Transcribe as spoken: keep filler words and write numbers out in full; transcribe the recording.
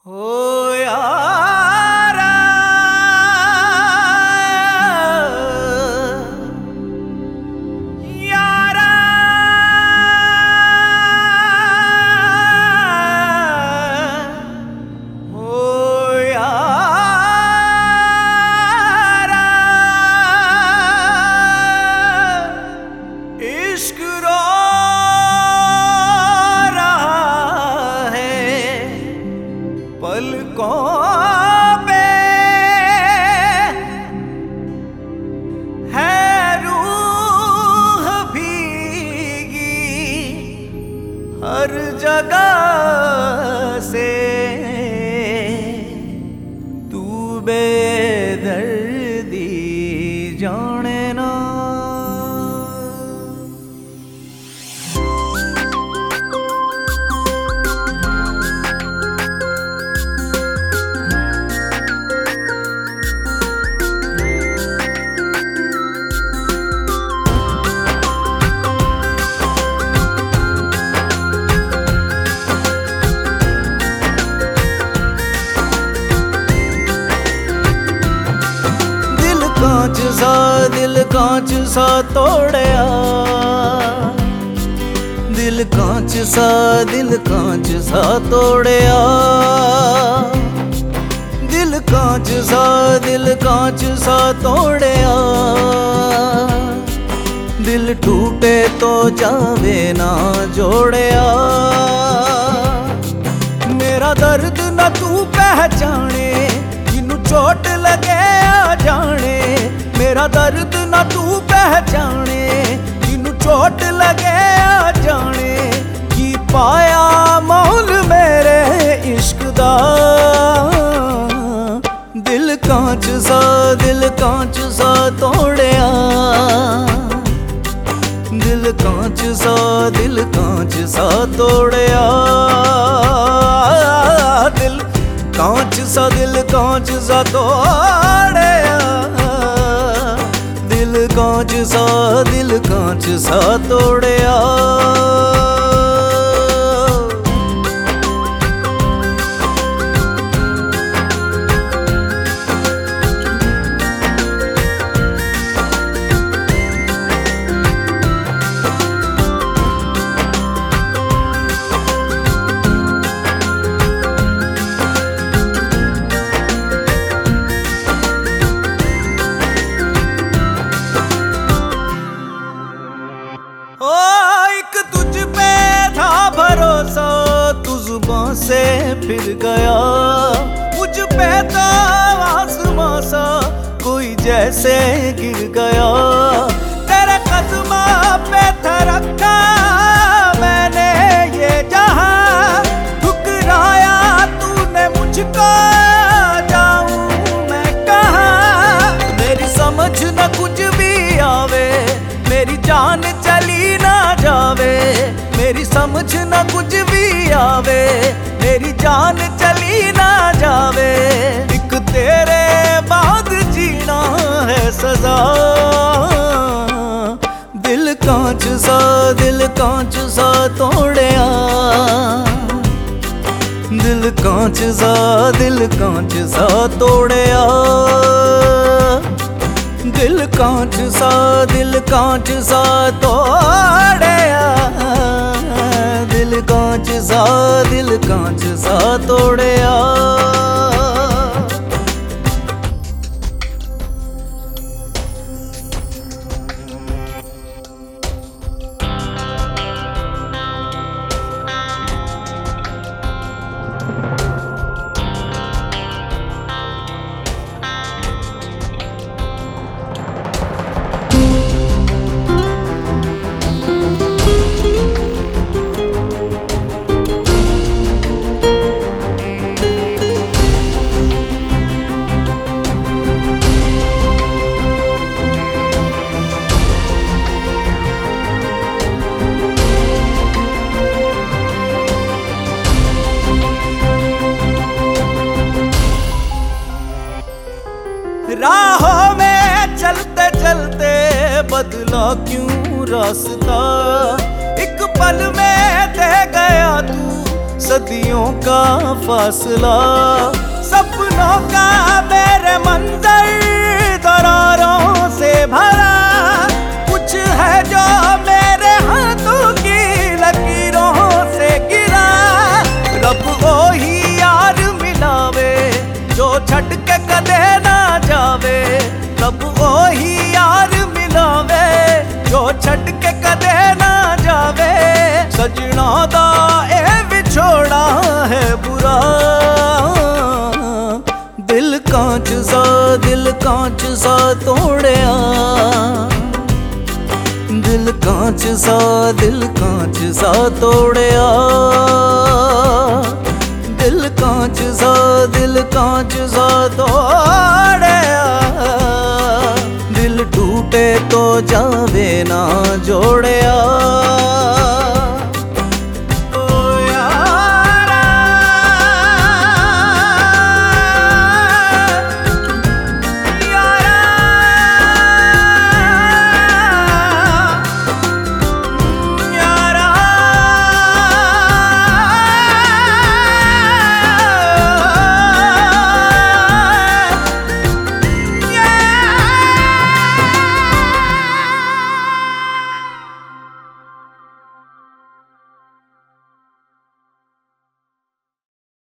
हो यारा यारा हो यारा इश्क रो पलकों पे है रूह भीगी हर जगह से तू बेदर्दी जाने ना। कांच सा दिल कांच सा तोड़या, दिल कांच सा दिल कांच सा तोड़या, दिल कांच सा दिल कांच सा तोड़या, दिल टूटे तो जावे ना जोड़या। मेरा दर्द न तू पहचाने जिन्नू चोट लगे आ जाने, मेरा दर्द न तू पहचाने जिन्नू चोट लगे आ जाने। की पाया मोल मेरे इश्क दा, दिल कांच सा दिल कांच सा तोड़या, दिल कांच सा दिल कांच सा तोड़या, दिल कांच सा दिल कांच सा तोड़या, दिल कांच सा दिल कांच सा तोड़या। से फिर गया मुझ पे तो आसमां सा कोई जैसे गिर गया। तेरे कदमा पे था रखा मैंने ये जहां, ठुकराया तूने मुझको जाऊं मैं कहां। मेरी समझ न कुछ भी आवे, मेरी जान चली ना जावे, मेरी समझ न कुछ भी आवे, मेरी जान चली ना जावे। एक तेरे बाद जीना है सजा, दिल कांच सा दिल कांच सा तोड़या, दिल कांच सा दिल कांच सा तोड़या, दिल कांच सा दिल कांच सा तोड़या, दिल कांच सा दिल कांच सा तोड़या। राहों में चलते चलते बदला क्यों रास्ता, एक पल में दे गया तू सदियों का फासला, सपनों का मेरे मंजर दरारों से भरा, कुछ है जो मेरे हाथों की लकीरों से गिरा। रब वो ही यार मिलावे जो छट के कदे ना जावे, रब वो ही यार मिलावे जो छट के कदे ना जावे। सजना दा ए विछोड़ा है बुरा, दिल कांच सा दिल कांच सा तोड़िया, दिल कांच सा दिल कांच सा तोड़िया, दिल कांच सा दिल कांच सा तोड़िया। दिल टूटे तो जावे ना जोड़िया।